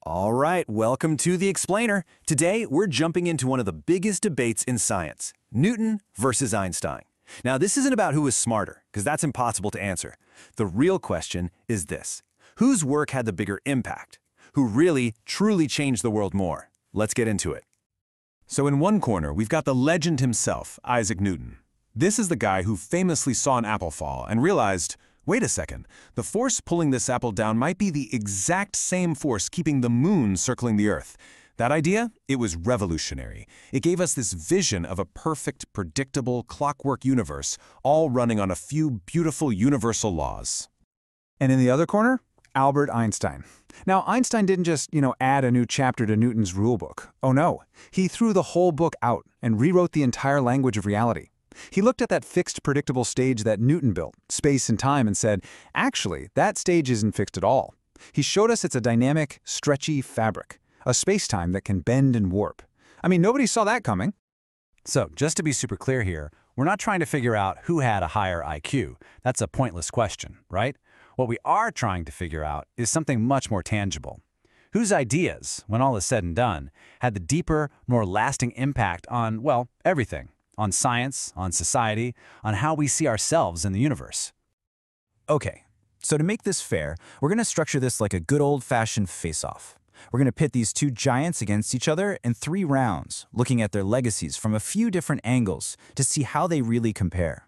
All right, welcome to The Explainer. Today, we're jumping into one of the biggest debates in science, Newton versus Einstein. Now, this isn't about who is smarter, because that's impossible to answer. The real question is this: whose work had the bigger impact? Who really, truly changed the world more? Let's get into it. So in one corner, we've got the legend himself, Isaac Newton. This is the guy who famously saw an apple fall and realized, wait a second, the force pulling this apple down might be the exact same force keeping the moon circling the Earth. That idea? It was revolutionary. It gave us this vision of a perfect, predictable, clockwork universe, all running on a few beautiful universal laws. And in the other corner, Albert Einstein. Now, Einstein didn't just, add a new chapter to Newton's rulebook. Oh no, he threw the whole book out and rewrote the entire language of reality. He looked at that fixed, predictable stage that Newton built, space and time, and said, actually, that stage isn't fixed at all. He showed us it's a dynamic, stretchy fabric, a space-time that can bend and warp. I mean, nobody saw that coming. So, just to be super clear here, we're not trying to figure out who had a higher IQ. That's a pointless question, right? What we are trying to figure out is something much more tangible. Whose ideas, when all is said and done, had the deeper, more lasting impact on, well, everything. On science, on society, on how we see ourselves in the universe. Okay, so to make this fair, we're going to structure this like a good old-fashioned face-off. We're going to pit these two giants against each other in 3 rounds, looking at their legacies from a few different angles to see how they really compare.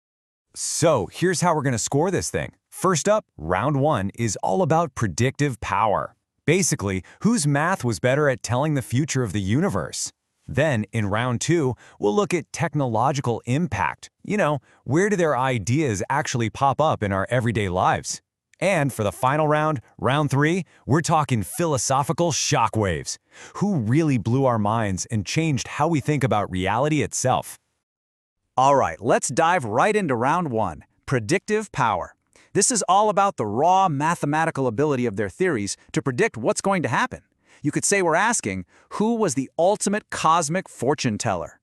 So here's how we're going to score this thing. First up, round 1 is all about predictive power. Basically, whose math was better at telling the future of the universe? Then, in round 2, we'll look at technological impact. Where do their ideas actually pop up in our everyday lives? And for the final round, round 3, we're talking philosophical shockwaves. Who really blew our minds and changed how we think about reality itself? All right, let's dive right into round 1, predictive power. This is all about the raw mathematical ability of their theories to predict what's going to happen. You could say we're asking, who was the ultimate cosmic fortune teller?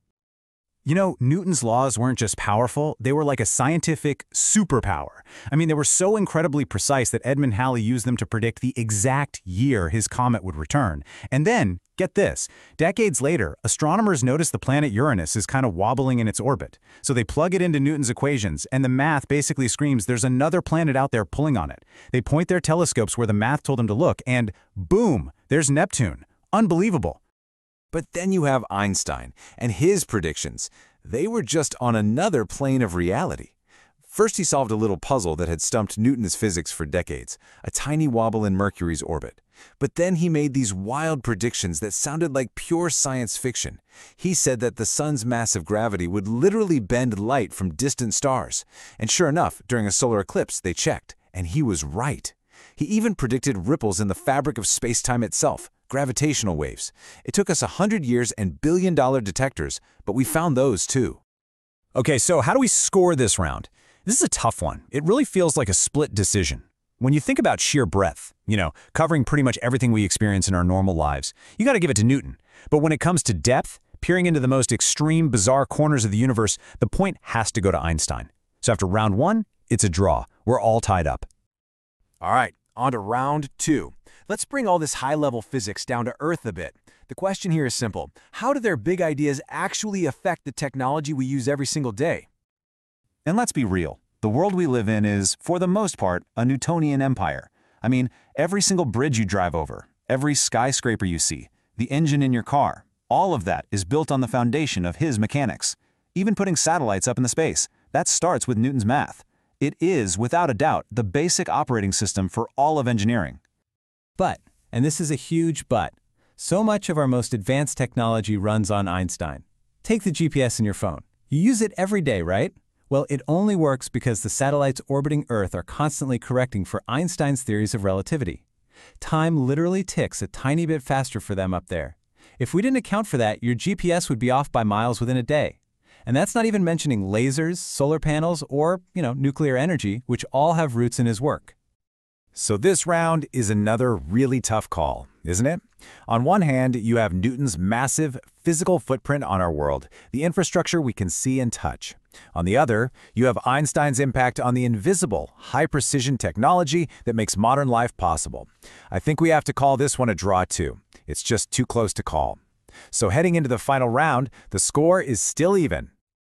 Newton's laws weren't just powerful, they were like a scientific superpower. I mean, they were so incredibly precise that Edmund Halley used them to predict the exact year his comet would return. And then, get this, decades later, astronomers noticed the planet Uranus is kind of wobbling in its orbit. So they plug it into Newton's equations, and the math basically screams there's another planet out there pulling on it. They point their telescopes where the math told them to look, and boom, there's Neptune. Unbelievable. But then you have Einstein and his predictions. They were just on another plane of reality. First, he solved a little puzzle that had stumped Newton's physics for decades, a tiny wobble in Mercury's orbit. But then he made these wild predictions that sounded like pure science fiction. He said that the sun's massive gravity would literally bend light from distant stars. And sure enough, during a solar eclipse, they checked, and he was right. He even predicted ripples in the fabric of space-time itself, gravitational waves. It took us 100 years and billion-dollar detectors, but we found those too. Okay, so how do we score this round? This is a tough one. It really feels like a split decision. When you think about sheer breadth, covering pretty much everything we experience in our normal lives, you got to give it to Newton. But when it comes to depth, peering into the most extreme, bizarre corners of the universe, the point has to go to Einstein. So after round 1, it's a draw. We're all tied up. All right, on to round 2. Let's bring all this high-level physics down to earth a bit. The question here is simple. How do their big ideas actually affect the technology we use every single day? And let's be real. The world we live in is, for the most part, a Newtonian empire. I mean, every single bridge you drive over, every skyscraper you see, the engine in your car, all of that is built on the foundation of his mechanics. Even putting satellites up in the space, that starts with Newton's math. It is, without a doubt, the basic operating system for all of engineering. But, and this is a huge but, so much of our most advanced technology runs on Einstein. Take the GPS in your phone. You use it every day, right? Well, it only works because the satellites orbiting Earth are constantly correcting for Einstein's theories of relativity. Time literally ticks a tiny bit faster for them up there. If we didn't account for that, your GPS would be off by miles within a day. And that's not even mentioning lasers, solar panels, or, nuclear energy, which all have roots in his work. So this round is another really tough call. isn't it? On one hand, you have Newton's massive physical footprint on our world, the infrastructure we can see and touch. On the other, you have Einstein's impact on the invisible, high-precision technology that makes modern life possible. I think we have to call this one a draw too. It's just too close to call. So heading into the final round, the score is still even.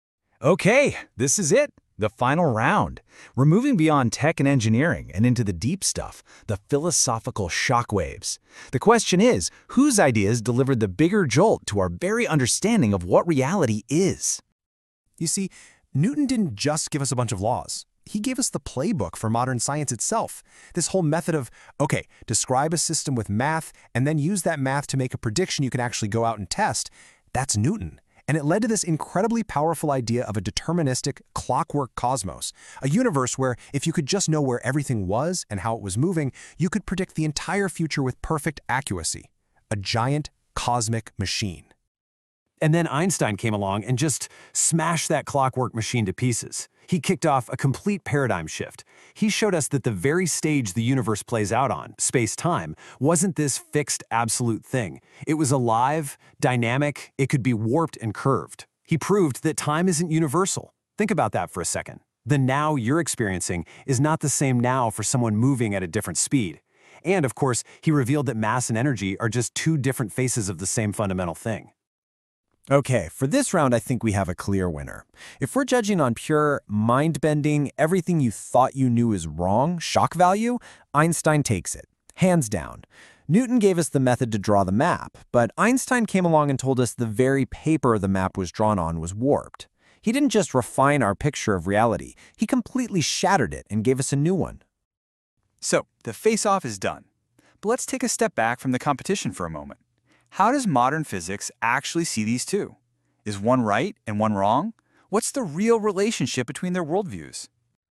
Okay, this is it. The final round. We're moving beyond tech and engineering and into the deep stuff, the philosophical shockwaves. The question is, whose ideas delivered the bigger jolt to our very understanding of what reality is? You see, Newton didn't just give us a bunch of laws. He gave us the playbook for modern science itself. This whole method of, okay, describe a system with math and then use that math to make a prediction you can actually go out and test, that's Newton. And it led to this incredibly powerful idea of a deterministic, clockwork cosmos, a universe where if you could just know where everything was and how it was moving, you could predict the entire future with perfect accuracy. A giant cosmic machine. And then Einstein came along and just smashed that clockwork machine to pieces. He kicked off a complete paradigm shift. He showed us that the very stage the universe plays out on, space-time, wasn't this fixed absolute thing. It was alive, dynamic, it could be warped and curved. He proved that time isn't universal. Think about that for a second. The now you're experiencing is not the same now for someone moving at a different speed. And of course, he revealed that mass and energy are just two different faces of the same fundamental thing. Okay, for this round, I think we have a clear winner. If we're judging on pure, mind-bending, everything you thought you knew is wrong, shock value, Einstein takes it, hands down. Newton gave us the method to draw the map, but Einstein came along and told us the very paper the map was drawn on was warped. He didn't just refine our picture of reality, he completely shattered it and gave us a new one. So, the face-off is done. But let's take a step back from the competition for a moment. How does modern physics actually see these two? Is one right and one wrong? What's the real relationship between their worldviews?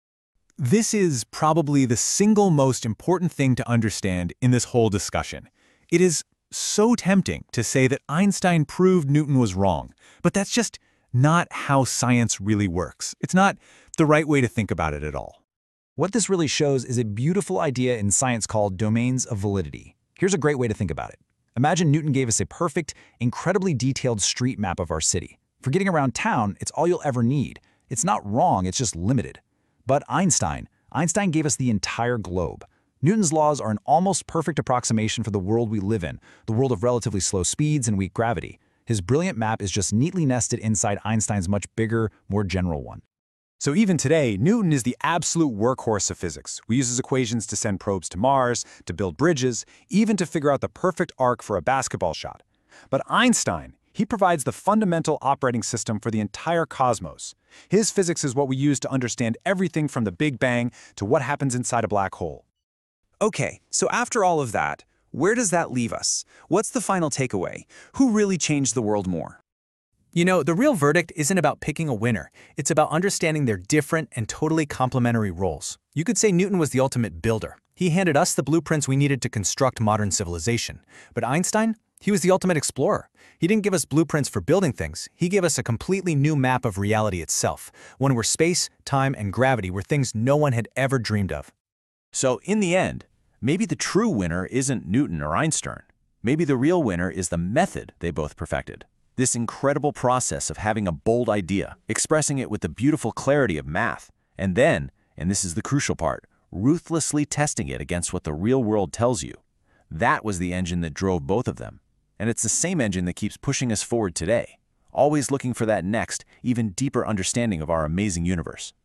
This is probably the single most important thing to understand in this whole discussion. It is so tempting to say that Einstein proved Newton was wrong, but that's just not how science really works. It's not the right way to think about it at all. What this really shows is a beautiful idea in science called domains of validity. Here's a great way to think about it. Imagine Newton gave us a perfect, incredibly detailed street map of our city. For getting around town, it's all you'll ever need. It's not wrong, it's just limited. But Einstein gave us the entire globe. Newton's laws are an almost perfect approximation for the world we live in, the world of relatively slow speeds and weak gravity. His brilliant map is just neatly nested inside Einstein's much bigger, more general one. So even today, Newton is the absolute workhorse of physics. We use his equations to send probes to Mars, to build bridges, even to figure out the perfect arc for a basketball shot. But Einstein, he provides the fundamental operating system for the entire cosmos. His physics is what we use to understand everything from the Big Bang to what happens inside a black hole. Okay, so after all of that, where does that leave us? What's the final takeaway? Who really changed the world more? You know, the real verdict isn't about picking a winner. It's about understanding their different and totally complementary roles. You could say Newton was the ultimate builder. He handed us the blueprints we needed to construct modern civilization. But Einstein? He was the ultimate explorer. He didn't give us blueprints for building things. He gave us a completely new map of reality itself, one where space, time, and gravity were things no one had ever dreamed of. So in the end, maybe the true winner isn't Newton or Einstein. Maybe the real winner is the method they both perfected. This incredible process of having a bold idea, expressing it with the beautiful clarity of math, and then, and this is the crucial part, ruthlessly testing it against what the real world tells you. That was the engine that drove both of them. And it's the same engine that keeps pushing us forward today, always looking for that next, even deeper understanding of our amazing universe.